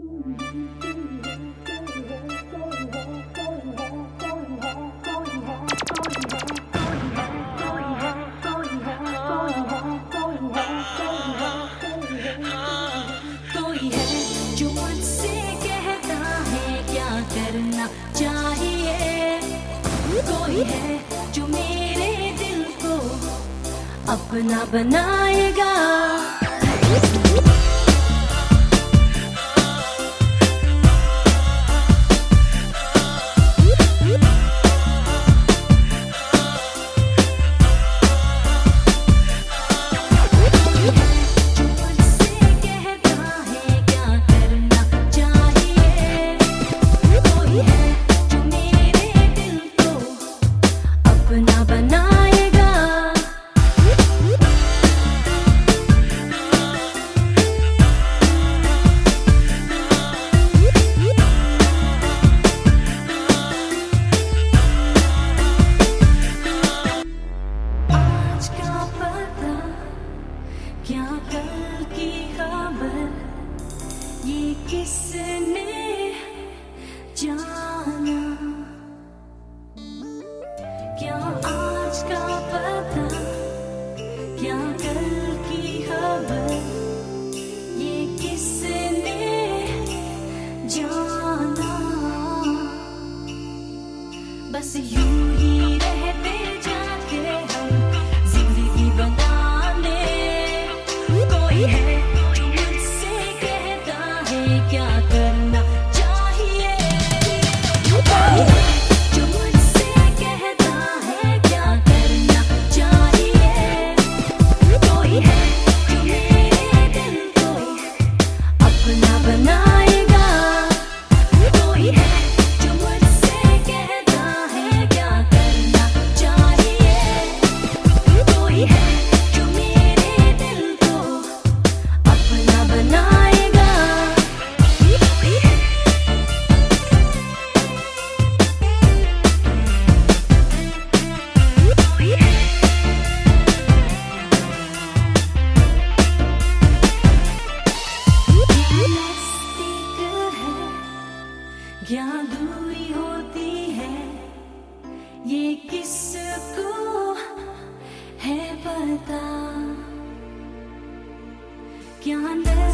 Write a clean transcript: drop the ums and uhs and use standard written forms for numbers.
कोई है जो मुझसे कहता है क्या करना चाहिए, कोई है जो मेरे दिल को अपना बनाएगा। क्या कल की खबर ये किसने जाना, क्या आज का पता, क्या कल की खबर ये किसने जाना। बस यूं ही रहते जाके हम जिंदगी बनाने, कोई है जो मुझसे कहता है क्या करना चाहिए, कोई है जो मुझसे कहता है क्या करना चाहिए, कोई है जो मेरे दिल को अपना बनाएगा, कोई है जो मुझसे कहता है क्या करना चाहिए, कोई है जो मेरे दिल को अपना बनाएगा। नज़दीक है क्या दूरी होती है, ये किसको है पता, क्या